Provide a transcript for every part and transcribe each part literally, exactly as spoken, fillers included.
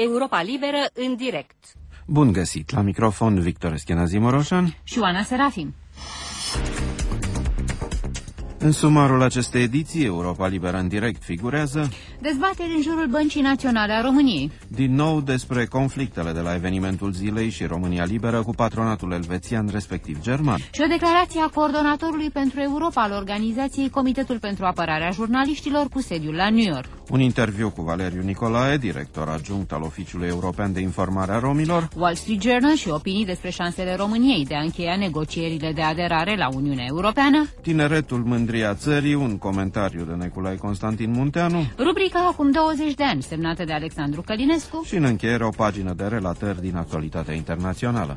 Europa Liberă în direct. Bun găsit! La microfon Victor Eschenazi Moroșan și Oana Serafim. În sumarul acestei ediții, Europa Liberă în direct figurează dezbateri în jurul Băncii Naționale a României. Din nou despre conflictele de la evenimentul zilei și România Liberă cu patronatul elvețian, respectiv german. Și o declarație a coordonatorului pentru Europa al organizației Comitetul pentru Apărarea Jurnaliștilor cu sediul la New York. Un interviu cu Valeriu Nicolae, director adjunct al Oficiului European de Informare a Romilor. Wall Street Journal și opinii despre șansele României de a încheia negocierile de aderare la Uniunea Europeană. Tineretul mândria țării, un comentariu de Nicolae Constantin Munteanu. Rubrica Acum douăzeci de ani, semnată de Alexandru Călinescu. Și în încheiere o pagină de relatări din actualitatea internațională.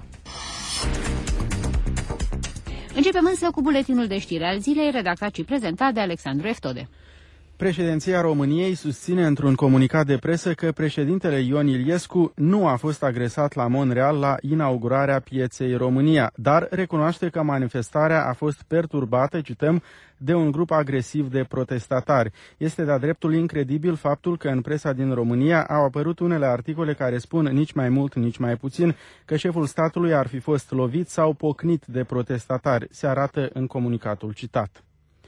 Începem însă cu buletinul de știri al zilei, redactat și prezentat de Alexandru Eftode. Președinția României susține într-un comunicat de presă că președintele Ion Iliescu nu a fost agresat la Montreal la inaugurarea pieței România, dar recunoaște că manifestarea a fost perturbată, cităm, de un grup agresiv de protestatari. Este de-a dreptul incredibil faptul că în presa din România au apărut unele articole care spun nici mai mult, nici mai puțin că șeful statului ar fi fost lovit sau pocnit de protestatari, se arată în comunicatul citat.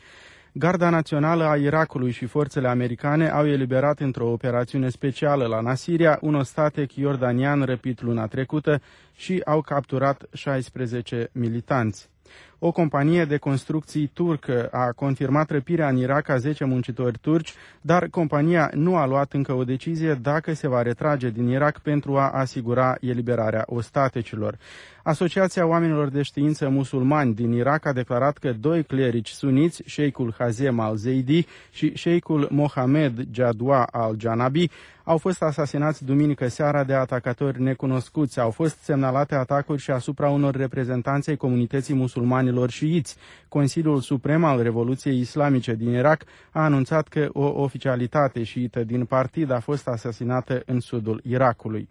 Garda Națională a Irakului și forțele americane au eliberat într-o operațiune specială la Nasiria un ostatec iordanian răpit luna trecută și au capturat șaisprezece militanți. O companie de construcții turcă a confirmat răpirea în Irak a zece muncitori turci, dar compania nu a luat încă o decizie dacă se va retrage din Irak pentru a asigura eliberarea ostatecilor. Asociația Oamenilor de Știință Musulmani din Irak a declarat că doi clerici suniți, Sheikhul Hazem al-Zeidi și Sheikhul Mohamed Jadwa al-Janabi, au fost asasinați duminică seara de atacatori necunoscuți. Au fost semnalate atacuri și asupra unor reprezentanți ai comunității musulmanilor șiiți. Consiliul Suprem al Revoluției Islamice din Irak a anunțat că o oficialitate șiită din partid a fost asasinată în sudul Irakului.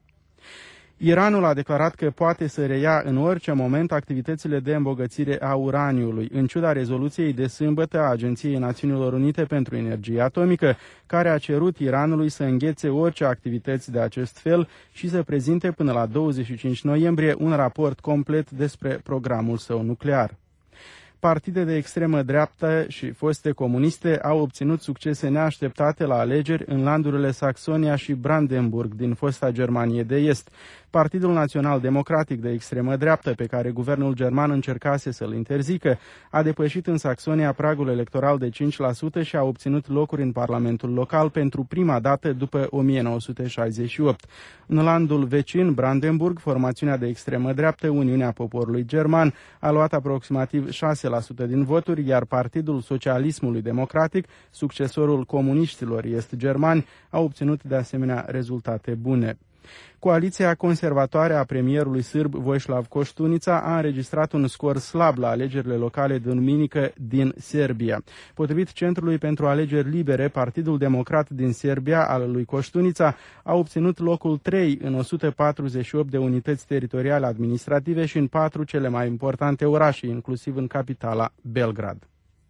Iranul a declarat că poate să reia în orice moment activitățile de îmbogățire a uraniului, în ciuda rezoluției de sâmbătă a Agenției Națiunilor Unite pentru Energie Atomică, care a cerut Iranului să înghețe orice activități de acest fel și să prezinte până la douăzeci și cinci noiembrie un raport complet despre programul său nuclear. Partide de extremă dreaptă și foste comuniste au obținut succese neașteptate la alegeri în landurile Saxonia și Brandenburg din fosta Germanie de Est. Partidul Național Democratic de extremă dreaptă, pe care guvernul german încercase să-l interzică, a depășit în Saxonia pragul electoral de cinci la sută și a obținut locuri în Parlamentul local pentru prima dată după o mie nouă sute șaizeci și opt. În landul vecin, Brandenburg, formațiunea de extremă dreaptă, Uniunea Poporului German, a luat aproximativ șase la sută din voturi, iar Partidul Socialismului Democratic, succesorul comuniștilor est-germani, a obținut de asemenea rezultate bune. Coaliția conservatoare a premierului sârb Vojislav Koștunica a înregistrat un scor slab la alegerile locale de duminică din Serbia. Potrivit Centrului pentru Alegeri Libere, Partidul Democrat din Serbia al lui Koștunica a obținut locul trei în o sută patruzeci și opt de unități teritoriale administrative și în patru cele mai importante orașe, inclusiv în capitala Belgrad.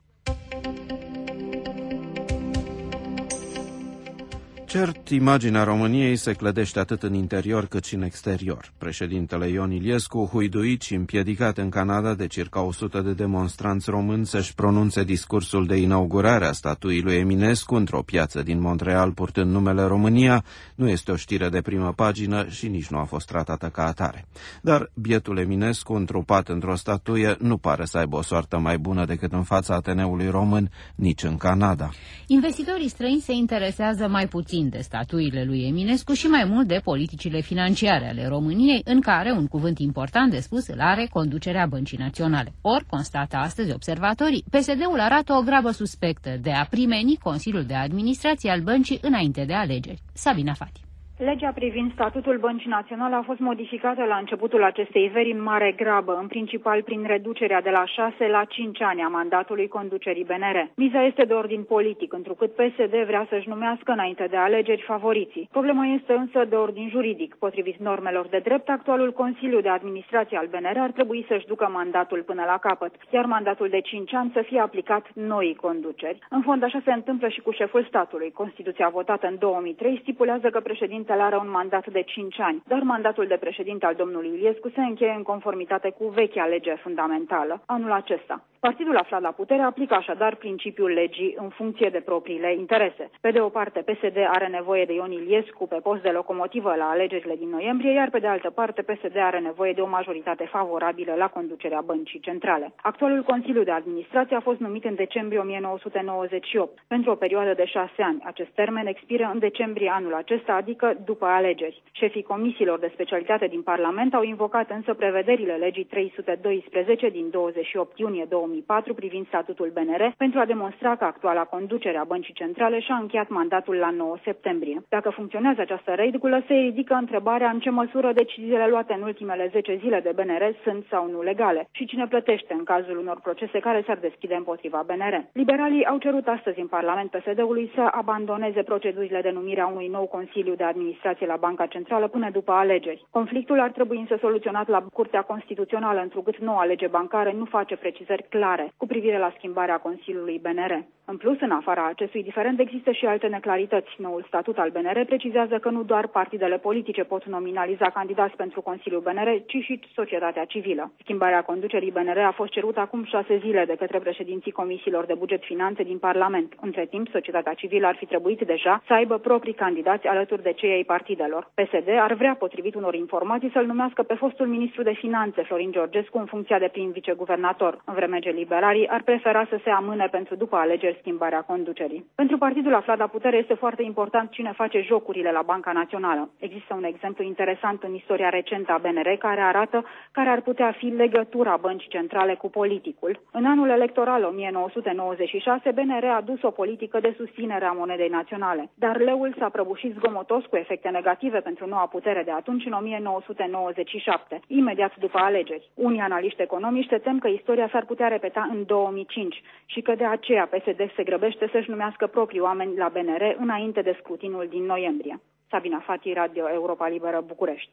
Cert, imaginea României se clădește atât în interior cât și în exterior. Președintele Ion Iliescu, huiduit și împiedicat în Canada de circa o sută de demonstranți români să-și pronunțe discursul de inaugurare a statuii lui Eminescu într-o piață din Montreal purtând numele România, nu este o știre de primă pagină și nici nu a fost tratată ca atare. Dar bietul Eminescu, întrupat într-o statuie, nu pare să aibă o soartă mai bună decât în fața Ateneului Român, nici în Canada. Investitorii străini se interesează mai puțin de statuile lui Eminescu și mai mult de politicile financiare ale României, în care un cuvânt important de spus îl are conducerea Băncii Naționale. Ori, constată astăzi observatorii, P S D-ul arată o grabă suspectă de a primeni Consiliul de Administrație al băncii înainte de alegeri. Sabina Fati. Legea privind statutul Băncii Naționale a fost modificată la începutul acestei veri în mare grabă, în principal prin reducerea de la șase la cinci ani a mandatului conducerii B N R. Miza este de ordin politic, întrucât P S D vrea să-și numească înainte de alegeri favoriții. Problema este însă de ordin juridic. Potrivit normelor de drept, actualul Consiliu de Administrație al B N R ar trebui să-și ducă mandatul până la capăt, iar mandatul de cinci ani să fie aplicat noii conduceri. În fond, așa se întâmplă și cu șeful statului. Constituția votată în două mii trei stipulează că președintele președintele are un mandat de cinci ani, dar mandatul de președinte al domnului Iliescu se încheie în conformitate cu vechea lege fundamentală, anul acesta. Partidul aflat la putere aplică așadar principiul legii în funcție de propriile interese. Pe de o parte, P S D are nevoie de Ion Iliescu pe post de locomotivă la alegerile din noiembrie, iar pe de altă parte, P S D are nevoie de o majoritate favorabilă la conducerea băncii centrale. Actualul Consiliu de Administrație a fost numit în decembrie o mie nouă sute nouăzeci și opt, pentru o perioadă de șase ani. Acest termen expiră în decembrie anul acesta, adică după alegeri. Șefii comisiilor de specialitate din Parlament au invocat însă prevederile legii trei sute doisprezece din douăzeci și opt iunie două mii patru privind statutul B N R pentru a demonstra că actuala conducere a băncii centrale și-a încheiat mandatul la nouă septembrie. Dacă funcționează această regulă, se ridică întrebarea în ce măsură deciziile luate în ultimele zece zile de B N R sunt sau nu legale și cine plătește în cazul unor procese care s-ar deschide împotriva B N R. Liberalii au cerut astăzi în Parlament P S D-ului să abandoneze procedurile de numire a unui nou Consiliu de Administrație la Banca Centrală până după alegeri. Conflictul ar trebui însă soluționat la Curtea Constituțională, întrucât noua lege bancară nu face precizări clare cu privire la schimbarea Consiliului B N R. În plus, în afara acestui diferend, există și alte neclarități. Noul statut al B N R precizează că nu doar partidele politice pot nominaliza candidați pentru Consiliul B N R, ci și societatea civilă. Schimbarea conducerii B N R a fost cerută acum șase zile de către președinții comisiilor de buget finanțe din Parlament. Între timp, societatea civilă ar fi trebuit deja să aibă proprii candidați alături de cei ai partidelor. P S D ar vrea, potrivit unor informații, să-l numească pe fostul ministru de finanțe, Florin Georgescu, în funcția de prim viceguvernator, în vreme ce liberalii ar prefera să se amâne pentru după alegeri schimbarea conducerii. Pentru partidul aflat la putere este foarte important cine face jocurile la Banca Națională. Există un exemplu interesant în istoria recentă a B N R care arată care ar putea fi legătura băncii centrale cu politicul. În anul electoral o mie nouă sute nouăzeci și șase, B N R a dus o politică de susținere a monedei naționale, dar leul s-a prăbușit zgomotos cu efecte negative pentru noua putere de atunci în o mie nouă sute nouăzeci și șapte, imediat după alegeri. Unii analiști economici se tem că istoria s-ar putea repeta în două mii cinci și că de aceea P S D se grăbește să-și numească proprii oameni la B N R înainte de scrutinul din noiembrie. Sabina Fati, Radio Europa Liberă, București.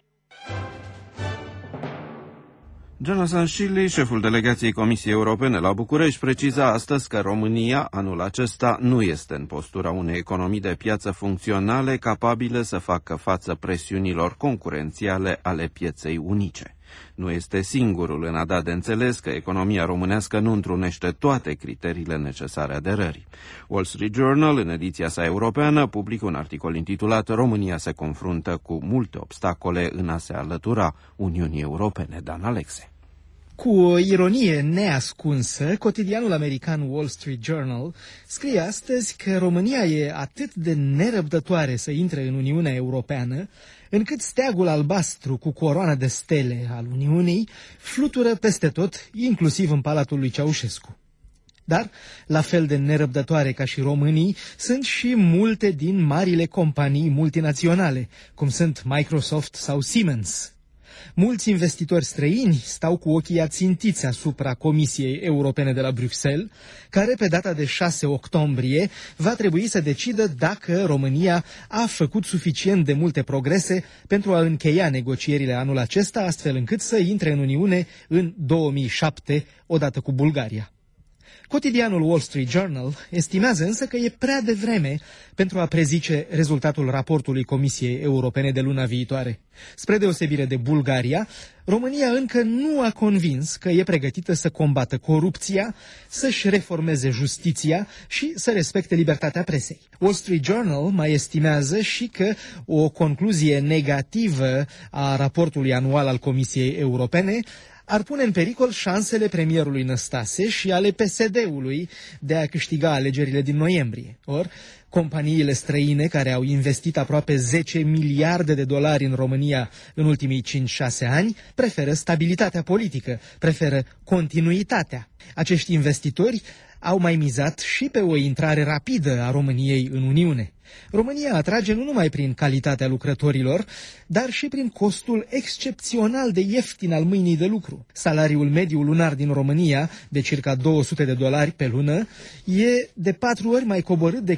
Jonathan Shilley, șeful delegației Comisiei Europene la București, preciza astăzi că România anul acesta nu este în postura unei economii de piață funcționale capabile să facă față presiunilor concurențiale ale pieței unice. Nu este singurul în a da de înțeles că economia românească nu întrunește toate criteriile necesare aderării. Wall Street Journal, în ediția sa europeană, publică un articol intitulat "România se confruntă cu multe obstacole în a se alătura Uniunii Europene". Dan Alexe. Cu o ironie neascunsă, cotidianul american Wall Street Journal scrie astăzi că România e atât de nerăbdătoare să intre în Uniunea Europeană, încât steagul albastru cu coroană de stele al Uniunii flutură peste tot, inclusiv în Palatul lui Ceaușescu. Dar, la fel de nerăbdătoare ca și românii, sunt și multe din marile companii multinaționale, cum sunt Microsoft sau Siemens. Mulți investitori străini stau cu ochii ațintiți asupra Comisiei Europene de la Bruxelles, care pe data de șase octombrie va trebui să decidă dacă România a făcut suficient de multe progrese pentru a încheia negocierile anul acesta, astfel încât să intre în Uniune în două mii șapte, odată cu Bulgaria. Cotidianul Wall Street Journal estimează însă că e prea devreme pentru a prezice rezultatul raportului Comisiei Europene de luna viitoare. Spre deosebire de Bulgaria, România încă nu a convins că e pregătită să combată corupția, să-și reformeze justiția și să respecte libertatea presei. Wall Street Journal mai estimează și că o concluzie negativă a raportului anual al Comisiei Europene ar pune în pericol șansele premierului Năstase și ale P S D-ului de a câștiga alegerile din noiembrie. Or, companiile străine care au investit aproape zece miliarde de dolari în România în ultimii cinci șase ani preferă stabilitatea politică, preferă continuitatea. Acești investitori au mai mizat și pe o intrare rapidă a României în Uniune. România atrage nu numai prin calitatea lucrătorilor, dar și prin costul excepțional de ieftin al mâinii de lucru. Salariul mediu lunar din România, de circa două sute de dolari pe lună, e de patru ori mai coborât decât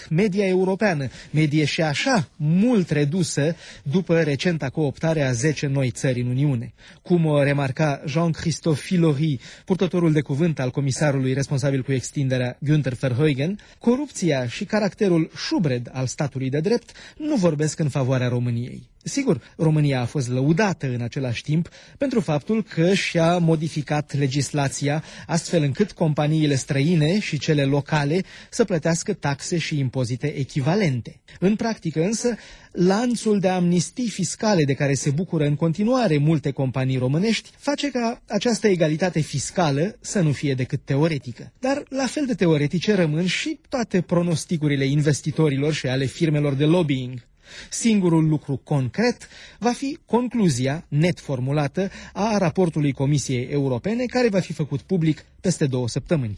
media europeană, medie și așa mult redusă după recenta cooptare a zece noi țări în Uniune. Cum o remarca Jean-Christophe Filori, purtătorul de cuvânt al comisarului responsabil cu extinderea Günther Verheugen, corupția și caracterul șubred al statului de drept nu vorbesc în favoarea României. Sigur, România a fost lăudată în același timp pentru faptul că și-a modificat legislația astfel încât companiile străine și cele locale să plătească taxe și impozite echivalente. În practică însă, lanțul de amnistii fiscale de care se bucură în continuare multe companii românești face ca această egalitate fiscală să nu fie decât teoretică. Dar la fel de teoretice rămân și toate pronosticurile investitorilor și ale firmelor de lobbying. Singurul lucru concret va fi concluzia net formulată a raportului Comisiei Europene, care va fi făcut public peste două săptămâni.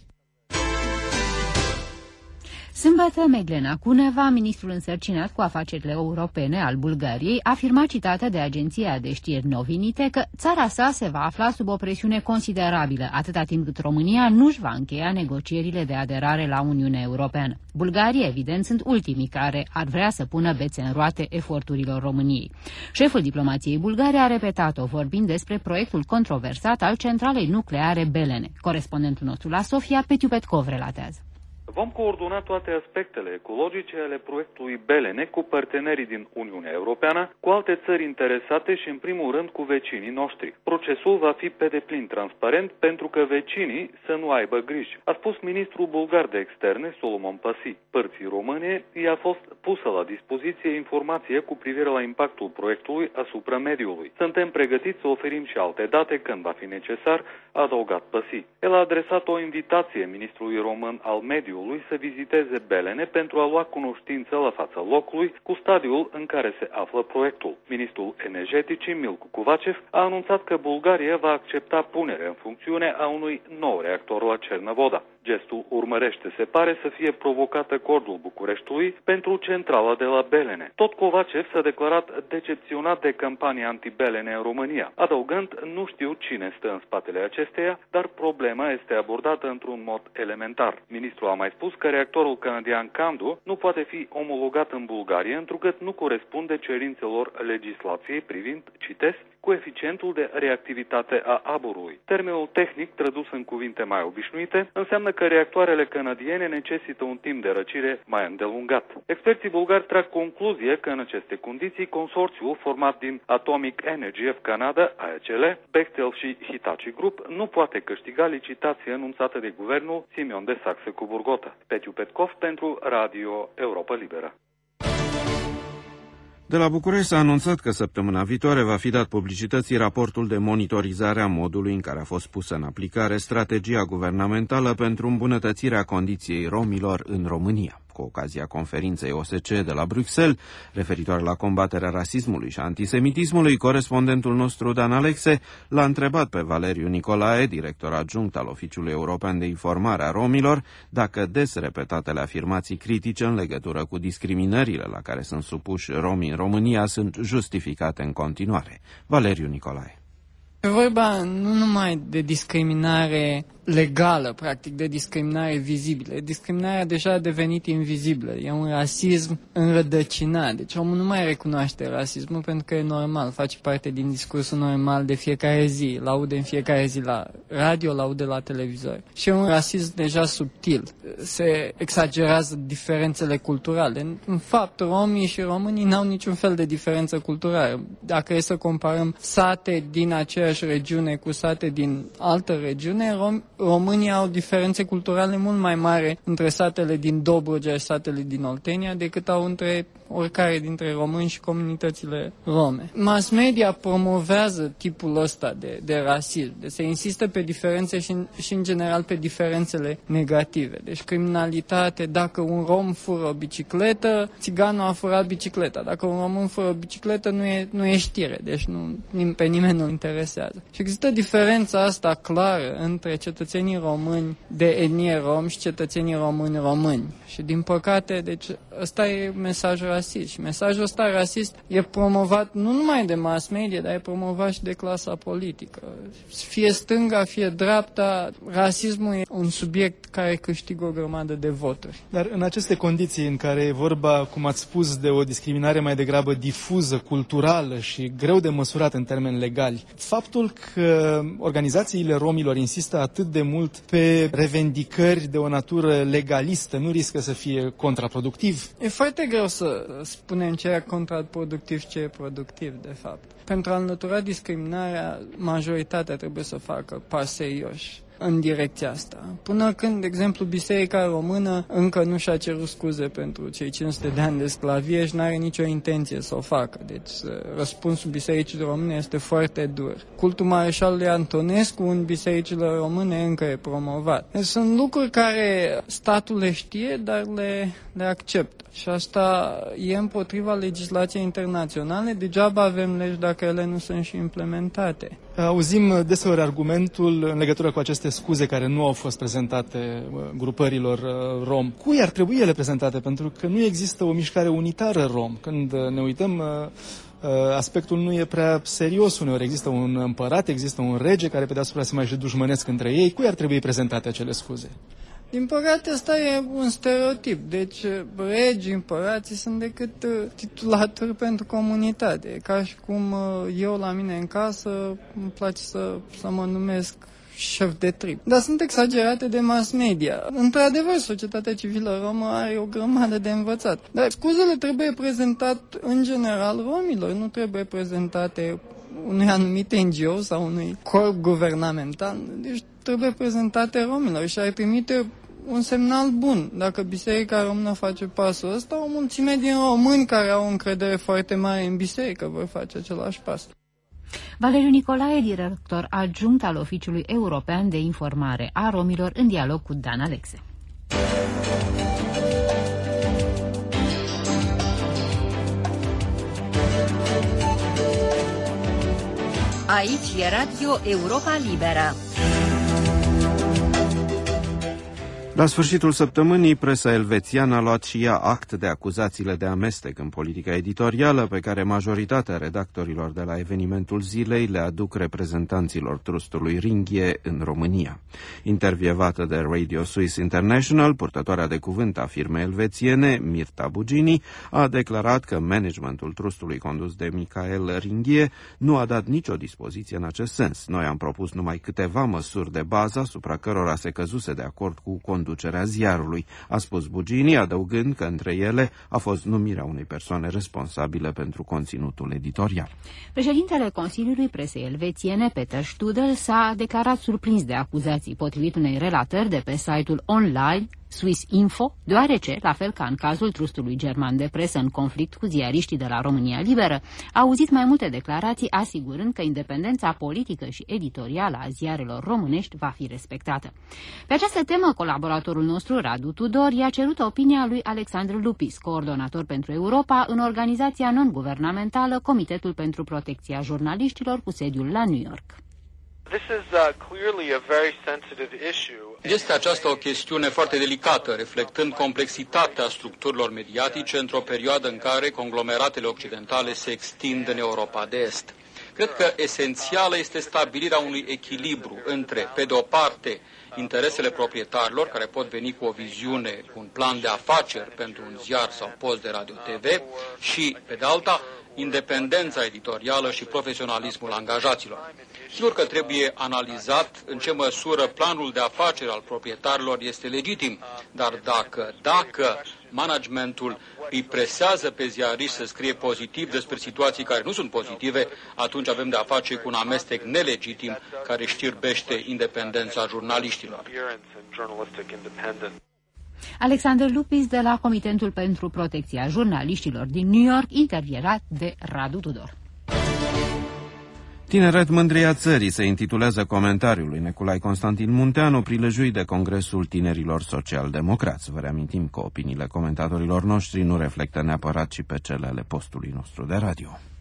Sâmbătă, Meglena Cuneva, ministrul însărcinat cu afacerile europene al Bulgariei, afirma citată de agenția de știri Novinite că țara sa se va afla sub o presiune considerabilă, atâta timp cât România nu-și va încheia negocierile de aderare la Uniunea Europeană. Bulgarii, evident, sunt ultimii care ar vrea să pună bețe în roate eforturilor României. Șeful diplomației bulgare a repetat-o, vorbind despre proiectul controversat al centralei nucleare Belene. Corespondentul nostru la Sofia, Petiu Petkov, relatează. Vom coordona toate aspectele ecologice ale proiectului Belene cu partenerii din Uniunea Europeană, cu alte țări interesate și, în primul rând, cu vecinii noștri. Procesul va fi pe deplin transparent pentru că vecinii să nu aibă griji, a spus ministrul bulgar de externe, Solomon Pasi. Părții române i-a fost pusă la dispoziție informație cu privire la impactul proiectului asupra mediului. Suntem pregătiți să oferim și alte date când va fi necesar, a adăugat Pasi. El a adresat o invitație ministrului român al mediului să viziteze Belene pentru a lua cunoștință la fața locului cu stadiul în care se află proiectul. Ministrul energeticii, Milcu Kovacev, a anunțat că Bulgaria va accepta punerea în funcțiune a unui nou reactor la Cernavoda. Gestul urmărește, se pare, să fie provocat acordul Bucureștiului pentru centrala de la Belene. Tot Kovacev s-a declarat decepționat de campania anti-Belene în România, adăugând, nu știu cine stă în spatele acesteia, dar problema este abordată într-un mod elementar. Ministrul a mai spus că reactorul canadian Candu nu poate fi omologat în Bulgaria, întrucât nu corespunde cerințelor legislației privind, citesc, coeficientul de reactivitate a aburului. Termenul tehnic, tradus în cuvinte mai obișnuite, înseamnă că reactoarele canadiene necesită un timp de răcire mai îndelungat. Experții bulgari trag concluzie că în aceste condiții consorțiul format din Atomic Energy of Canada, A E C L, Bechtel și Hitachi Group nu poate câștiga licitația anunțată de guvernul Simeon de Saxe-Coburgota. Petiu Petkov pentru Radio Europa Liberă. De la București s-a anunțat că săptămâna viitoare va fi dat publicității raportul de monitorizare a modului în care a fost pusă în aplicare strategia guvernamentală pentru îmbunătățirea condiției romilor în România. Cu ocazia conferinței O S C E de la Bruxelles, referitoare la combaterea rasismului și antisemitismului, corespondentul nostru Dan Alexe l-a întrebat pe Valeriu Nicolae, director adjunct al Oficiului European de Informare a Romilor, dacă des repetatele afirmații critice în legătură cu discriminările la care sunt supuși romii în România sunt justificate în continuare. Valeriu Nicolae. E vorba nu numai de discriminare legală, practic, de discriminare vizibilă. Discriminarea deja a devenit invizibilă. E un rasism înrădăcinat. Deci omul nu mai recunoaște rasismul pentru că e normal, face parte din discursul normal de fiecare zi. L-aude în fiecare zi la radio, l-aude la televizor. Și e un rasism deja subtil. Se exagerează diferențele culturale. În fapt, romii și românii n-au niciun fel de diferență culturală. Dacă e să comparăm sate din aceeași regiune cu sate din altă regiune, rom România au diferențe culturale mult mai mari între satele din Dobrogea și satele din Oltenia decât au între oricare dintre români și comunitățile rome. Mass media promovează tipul ăsta de, de rasism, de se insistă pe diferențe și, și în general pe diferențele negative. Deci criminalitate, dacă un rom fură o bicicletă, țiganul a furat bicicleta. Dacă un român fură o bicicletă, nu e, nu e știre, deci nu, pe nimeni nu interesează. Și există diferența asta clară între cetățenii cetățenii români de etnie rom și cetățenii români români. Și din păcate, deci ăsta e mesajul rasist. Și mesajul ăsta rasist e promovat nu numai de mass media, dar e promovat și de clasa politică. Fie stânga, fie dreapta, rasismul e un subiect care câștigă o grămadă de voturi. Dar în aceste condiții în care e vorba, cum ați spus, de o discriminare mai degrabă difuză, culturală și greu de măsurat în termeni legali, faptul că organizațiile romilor insistă atât de mult pe revendicări de o natură legalistă nu riscă să fie contraproductiv? E foarte greu să spunem ce e contraproductiv și ce e productiv, de fapt. Pentru a înlătura discriminarea, majoritatea trebuie să facă pași serioși în direcția asta. Până când, de exemplu, Biserica Română încă nu și-a cerut scuze pentru cei cinci sute de ani de sclavie și nu are nicio intenție să o facă. Deci răspunsul Bisericii Române este foarte dur. Cultul Mareșalului Antonescu în bisericile române încă e promovat. Deci sunt lucruri care statul le știe, dar le, le acceptă. Și asta e împotriva legislației internaționale. Degeaba avem legi dacă ele nu sunt și implementate. Auzim deseori argumentul în legătură cu aceste scuze care nu au fost prezentate grupărilor rom. Cui ar trebui ele prezentate? Pentru că nu există o mișcare unitară rom. Când ne uităm, aspectul nu e prea serios uneori. Există un împărat, există un rege care pe deasupra se mai și dușmănesc între ei. Cui ar trebui prezentate acele scuze? Din păcate, asta e un stereotip. Deci, regii, împărații sunt decât titulatori pentru comunitate. E ca și cum eu la mine în casă îmi place să, să mă numesc șef de trib. Dar sunt exagerate de mass media. Într-adevăr, societatea civilă romă are o grămadă de învățat. Dar scuzele trebuie prezentate în general romilor, nu trebuie prezentate unui anumit N G O sau unui corp guvernamental. Deci trebuie prezentate romilor și ar trimite un semnal bun. Dacă Biserica Română face pasul ăsta, o mulțime din români care au încredere foarte mare în biserică vor face același pas. Valeriu Nicolae, director adjunct al Oficiului European de Informare a Romilor, în dialog cu Dan Alexe. Aici e Radio Europa Liberă. La sfârșitul săptămânii, presa elvețiană a luat și ea act de acuzațiile de amestec în politica editorială pe care majoritatea redactorilor de la evenimentul zilei le aduc reprezentanților trustului Ringhie în România. Intervievată de Radio Swiss International, purtătoarea de cuvânt a firmei elvețiene, Mirta Bugini, a declarat că managementul trustului condus de Michael Ringhie nu a dat nicio dispoziție în acest sens. Noi am propus numai câteva măsuri de bază asupra cărora se căzuse de acord cu conducerea ziarului, a spus Bugini, adăugând că între ele a fost numirea unei persoane responsabile pentru conținutul editorial. Președintele Consiliului Presei Elvețiene, Peter Studel, s-a declarat surprins de acuzații, potrivit unei relatări de pe site-ul online Swiss Info, deoarece, la fel ca în cazul trustului german de presă în conflict cu ziariștii de la România Liberă, a auzit mai multe declarații asigurând că independența politică și editorială a ziarelor românești va fi respectată. Pe această temă, colaboratorul nostru, Radu Tudor, i-a cerut opinia lui Alexandru Lupis, coordonator pentru Europa în organizația non-guvernamentală Comitetul pentru Protecția Jurnaliștilor cu sediul la New York. Este aceasta o chestiune foarte delicată, reflectând complexitatea structurilor mediatice într-o perioadă în care conglomeratele occidentale se extind în Europa de Est. Cred că esențială este stabilirea unui echilibru între, pe de o parte, interesele proprietarilor, care pot veni cu o viziune, cu un plan de afaceri pentru un ziar sau post de radio-T V, și, pe de alta, independența editorială și profesionalismul angajaților. Sigur că trebuie analizat în ce măsură planul de afaceri al proprietarilor este legitim, dar dacă, dacă managementul îi presează pe ziariști să scrie pozitiv despre situații care nu sunt pozitive, atunci avem de a face cu un amestec nelegitim care știrbește independența jurnaliștilor. Alexander Lupis de la Comitetul pentru Protecția Jurnaliștilor din New York, intervievat de Radu Tudor. Tineret Mândria Țării se intitulează comentariul lui Neculai Constantin Munteanu, prilejuit de Congresul Tinerilor Social-Democrați. Vă reamintim că opiniile comentatorilor noștri nu reflectă neapărat și pe cele ale postului nostru de radio.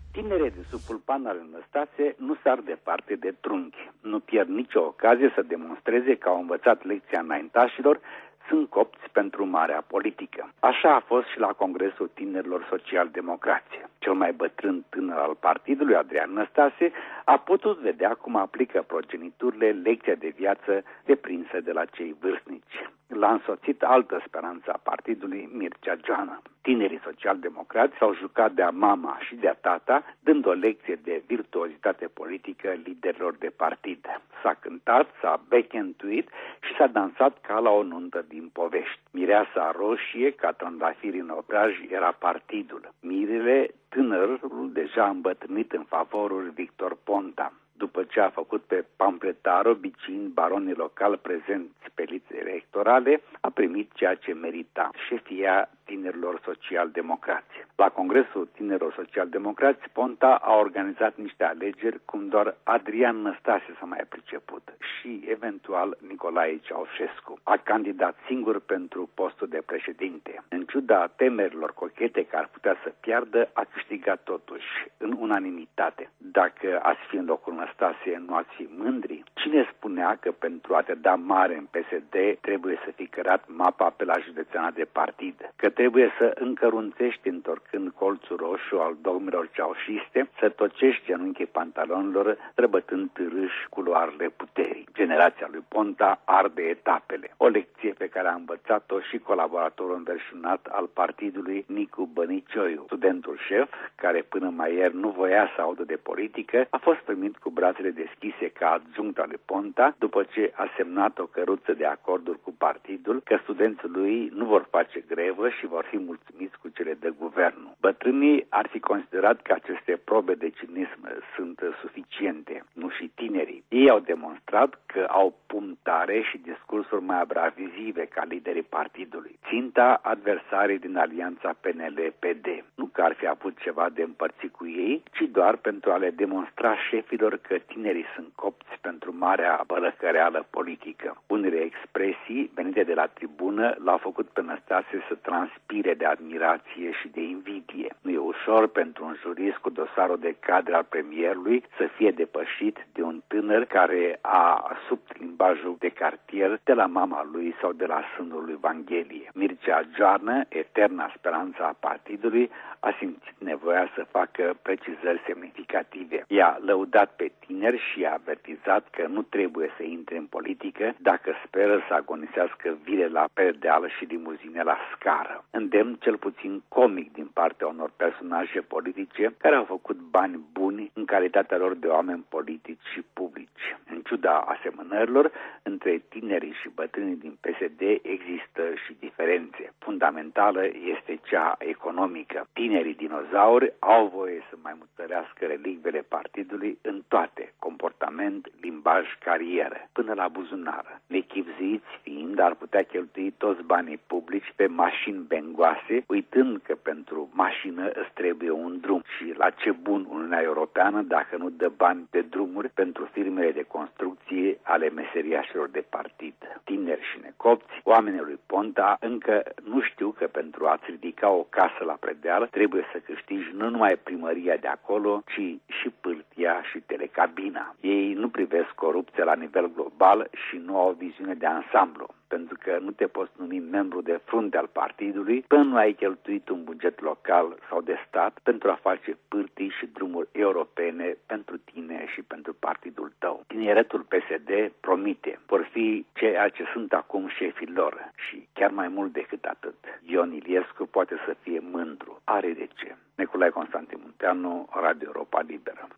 Tinerii de sub pulpan al lui Năstase nu sar departe de trunchi. Nu pierd nicio ocazie să demonstreze că au învățat lecția înaintașilor, sunt copți pentru marea politică. Așa a fost și la Congresul Tinerilor Social-Democrați. Cel mai bătrân tânăr al partidului, Adrian Năstase, a putut vedea cum aplică progeniturile lecția de viață deprinsă de la cei vârstnici. L-a însoțit altă speranță a partidului, Mircea Joană. Tinerii social-democrați s-au jucat de-a mama și de-a tata, dând o lecție de virtuozitate politică liderilor de partid. S-a cântat, s-a beckentuit și s-a dansat ca la o nuntă din povești. Mireasa roșie, ca trandafiri în obraj, era partidul. Mirele, tânărul deja îmbătrânit în favorul Victor Ponta. După ce a făcut pe pamfletar obiceind baronii locali prezenți pe liste electorale, a primit ceea ce merita, șefia Tinerilor Social-Democrați. La Congresul Tinerilor Social-Democrați, Ponta a organizat niște alegeri cum doar Adrian Năstase s-a mai priceput și, eventual, Nicolae Ceaușescu. A candidat singur pentru postul de președinte. În ciuda temerilor cochete că ar putea să piardă, a câștigat totuși, în unanimitate. Dacă ați fi în locul Năstase, nu ați fi mândri? Cine spunea că pentru a te da mare în P S D trebuie să fi cărat mapa pe la județeana de partid? Că trebuie să încărunțești întorcând colțul roșu al dogmelor ceaușiste, să tocești genunchii pantalonilor, răbătând târâși culoarele puterii. Generația lui Ponta arde etapele. O lecție pe care a învățat-o și colaboratorul înverșunat al partidului, Nicu Bănicioiu. Studentul șef, care până mai ieri nu voia să audă de politică, a fost primit cu brațele deschise ca adjunct al lui Ponta, după ce a semnat o căruță de acorduri cu partidul că studenții lui nu vor face grevă și vor fi mulțumiți cu cele de guvernul. Bătrânii ar fi considerat că aceste probe de cinism sunt suficiente, nu și tinerii. Ei au demonstrat că au pumn tare și discursuri mai abrazive ca liderii partidului. Ținta adversarii din alianța P N L P D. Nu că ar fi avut ceva de împărțit cu ei, ci doar pentru a le demonstra șefilor că tinerii sunt copți pentru marea bălăcăreală politică. Unele expresii venite de la tribună l-au făcut pe Năstase să transpire de admirație și de invidie. Nu e ușor pentru un jurist cu dosarul de cadre al premierului să fie depășit de un tânăr care a subt limbajul de cartier de la mama lui sau de la sânul lui Vanghelie. Mircea Joană, eterna speranță a partidului, a simțit nevoia să facă precizări semnificative. I-a lăudat pe tineri și a avertizat că nu trebuie să intre în politică dacă speră să agonisească vile la perdeală și limuzine la scară. Îndemn cel puțin comic din partea unor personaje politice care au făcut bani buni în calitatea lor de oameni politici și publici. În ciuda asemănărilor, între tinerii și bătrânii din P S D există și diferențe. Fundamentală este cea economică. Tinerii dinozauri au voie să mai mutărească relicvele partidului în toate, comportament, limbaj, carieră, până la buzunară. Nechipzuiți fiind, ar putea cheltui toți banii publici pe mașini bengoase, uitând că pentru mașină îți trebuie un drum. Și la ce bun Uniunea Europeană dacă nu dă bani de drumuri pentru firmele de construcție ale meseriașilor de partid. Tineri și necopți, oamenii lui Ponta încă nu știu că pentru a-ți ridica o casă la predeal trebuie să câștigi nu numai primăria de acolo, ci și pârtia și telecabina. Ei nu privesc corupția la nivel global și nu au o viziune de ansamblu, pentru că nu te poți numi membru de frunte al partidului până nu ai cheltuit un buget local sau de stat pentru a face pârtii și drumuri europene pentru tine și pentru partidul tău. Tineretul P S D promite, vor fi ceea ce sunt acum șefii lor și chiar mai mult decât atât. Ion Iliescu poate să fie mândru. Are de ce. Nicolae Constantin Munteanu, Radio Europa Liberă.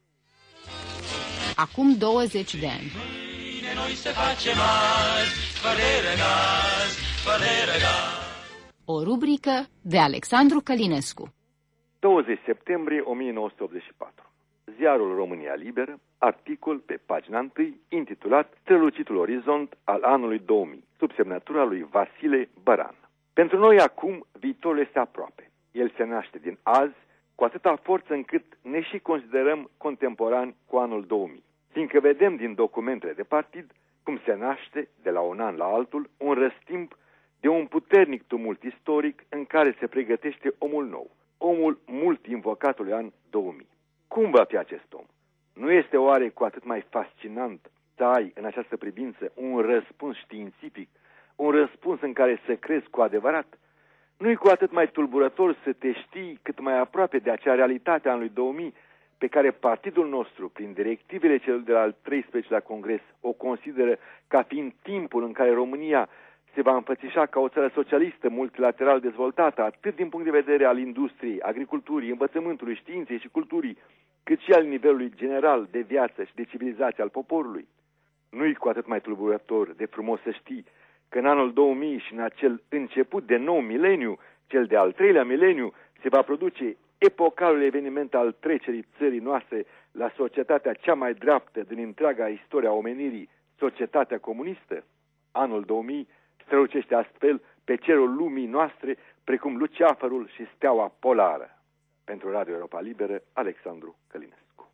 Acum douăzeci de ani. Noi se face mari, fără răgaz, fără răgaz. O rubrică de Alexandru Călinescu. douăzeci septembrie o mie nouă sute optzeci și patru. Ziarul România Liberă, articol pe pagina întâi, intitulat Strălucitul orizont al anului două mii, sub semnătura lui Vasile Băran. Pentru noi acum viitorul este aproape. El se naște din azi cu atâta forță încât ne și considerăm contemporani cu anul două mii. Fiindcă vedem din documentele de partid cum se naște, de la un an la altul, un răstimp de un puternic tumult istoric în care se pregătește omul nou, omul mult invocatului an două mii. Cum va fi acest om? Nu este oare cu atât mai fascinant să ai în această privință un răspuns științific, un răspuns în care să crezi cu adevărat? Nu-i cu atât mai tulburător să te știi cât mai aproape de acea realitate a anului două mii pe care partidul nostru, prin directivele celor de la al treisprezecelea Congres, o consideră ca fiind timpul în care România se va înfățișa ca o țară socialistă, multilateral dezvoltată, atât din punct de vedere al industriei, agriculturii, învățământului, științei și culturii, cât și al nivelului general de viață și de civilizație al poporului. Nu-i cu atât mai tulburător de frumos să știi că în anul două mii și în acel început de nou mileniu, cel de al treilea mileniu, se va produce epocalul eveniment al trecerii țării noastre la societatea cea mai dreaptă din întreaga istoria omenirii, societatea comunistă. Anul două mii strălucește astfel pe cerul lumii noastre, precum luceafărul și steaua polară. Pentru Radio Europa Liberă, Alexandru Călinescu.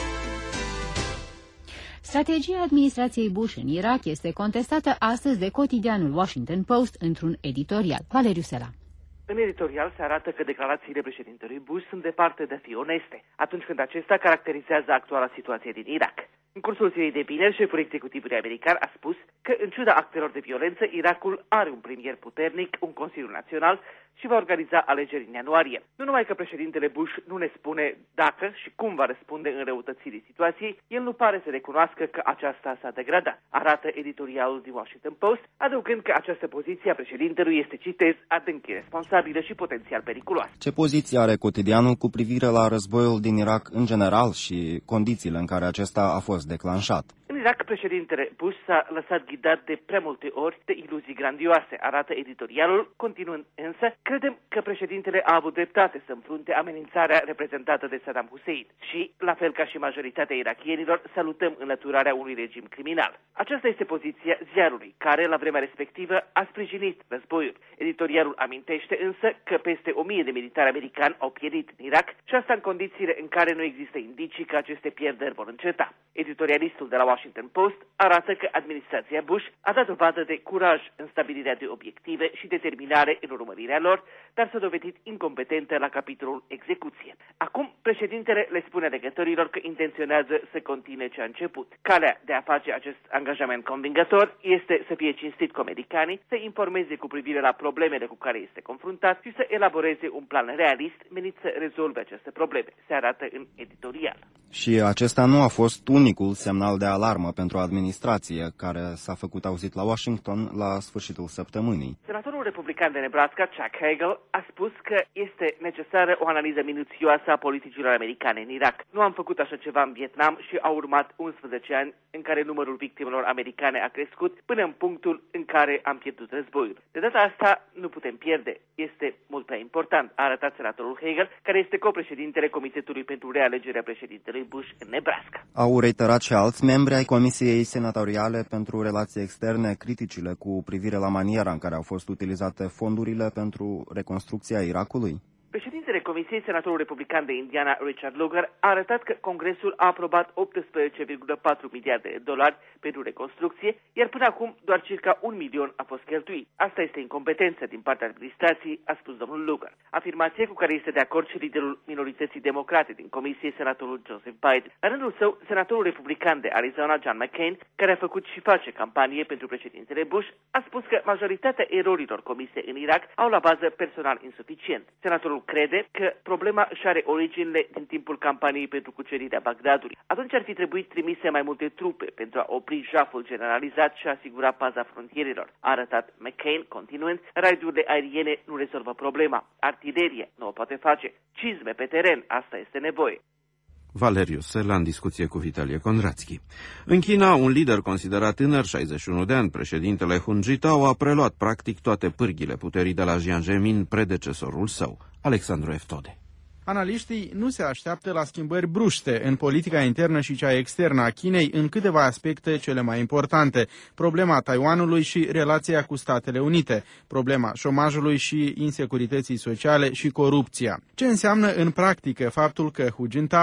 Strategia administrației Bush în Irak este contestată astăzi de cotidianul Washington Post într-un editorial. Valeriu Sela. În editorial se arată că declarațiile președintelui Bush sunt departe de a fi oneste, atunci când acesta caracterizează actuala situație din Irak. În cursul zilei de vineri, șeful executivului american a spus că, în ciuda actelor de violență, Irakul are un premier puternic, un Consiliu Național și va organiza alegeri în ianuarie. Nu numai că președintele Bush nu ne spune dacă și cum va răspunde înrăutățirii situației, el nu pare să recunoască că aceasta s-a degradat, arată editorialul din Washington Post, adăugând că această poziție a președintelui este, citez, adânc irresponsabilă și potențial periculoasă. Ce poziție are cotidianul cu privire la războiul din Irak în general și condițiile în care acesta a fost declanșat? În Irak, președintele Bush s-a lăsat ghidat de prea multe ori de iluzii grandioase, arată editorialul, continuând însă, credem că președintele a avut dreptate să înfrunte amenințarea reprezentată de Saddam Hussein și, la fel ca și majoritatea irakienilor, salutăm înlăturarea unui regim criminal. Aceasta este poziția ziarului, care, la vremea respectivă, a sprijinit războiul. Editorialul amintește însă că peste o mie de militari americani au pierit în Irak și asta în condițiile în care nu există indicii că aceste pierderi vor înceta. Editorialistul de la Washington Post arată că administrația Bush a dat dovadă de curaj în stabilirea de obiective și determinare în urmărirea lor, dar s-a dovedit incompetentă la capitolul execuție. Acum, președintele le spune alegătorilor că intenționează să continue ce a început. Calea de a face acest angajament convingător este să fie cinstit cu americanii, să informeze cu privire la problemele cu care este confruntat și să elaboreze un plan realist menit să rezolve aceste probleme, se arată în editorial. Și acesta nu a fost unicul semnal de alarmă pentru administrație care s-a făcut auzit la Washington la sfârșitul săptămânii. Senatorul republican de Nebraska, Chuck Hagel, a spus că este necesară o analiză minuțioasă a politicilor americane în Irak. Nu am făcut așa ceva în Vietnam și au urmat unsprezece ani în care numărul victimelor americane a crescut până în punctul în care am pierdut războiul. De data asta nu putem pierde. Este mult prea important, a arătat senatorul Hagel, care este copreședintele Comitetului pentru realegerea președintelui Bush în Nebraska. Au reiterat și alți membri ai Comisiei Senatoriale pentru Relații Externe criticile cu privire la maniera în care au fost utilizate fondurile pentru reconstrucția Irakului? Președintele Comisiei, senatorul republican de Indiana, Richard Lugar, a arătat că Congresul a aprobat optsprezece virgulă patru miliarde de dolari pentru reconstrucție, iar până acum doar circa un milion a fost cheltuit. Asta este incompetență din partea administrației, a spus domnul Lugar. Afirmație cu care este de acord și liderul minorității democrate din Comisie, senatorul Joseph Biden. La rândul său, senatorul republican de Arizona, John McCain, care a făcut și face campanie pentru președintele Bush, a spus că majoritatea erorilor comise în Irak au la bază personal insuficient. Senatorul crede că problema își are originile din timpul campaniei pentru cucerirea Bagdadului. Atunci ar fi trebuit trimise mai multe trupe pentru a opri jaful generalizat și a asigura paza frontierelor. A arătat McCain, continuând, raidurile aeriene nu rezolvă problema. Artilerie nu o poate face. Cizme pe teren, asta este nevoie. Valeriu Sela în discuție cu Vitalie Kondrațchi. În China, un lider considerat tânăr, șaizeci și unu de ani, președintele Hu Jintao, a preluat practic toate pârghile puterii de la Jiang Zemin, predecesorul său. Alexandru Eftode. Analiștii nu se așteaptă la schimbări bruște în politica internă și cea externă a Chinei în câteva aspecte cele mai importante: problema Taiwanului și relația cu Statele Unite, problema șomajului și insecurității sociale și corupția. Ce înseamnă în practică faptul că Hu Jintao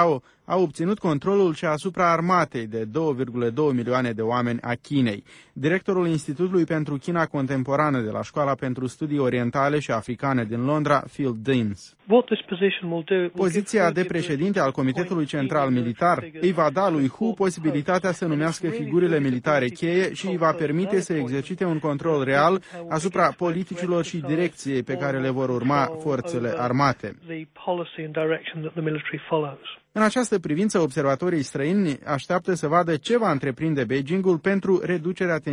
a obținut controlul și asupra armatei de două virgulă doi milioane de oameni a Chinei. Directorul Institutului pentru China Contemporană de la Școala pentru Studii Orientale și Africane din Londra, Phil Deans. Poziția de președinte al Comitetului Central Militar îi va da lui Hu posibilitatea să numească figurile militare cheie și îi va permite să exercite un control real asupra politicilor și direcției pe care le vor urma forțele armate. În această privință, observatorii străini așteaptă să vadă ce va întreprinde Beijingul pentru reducerea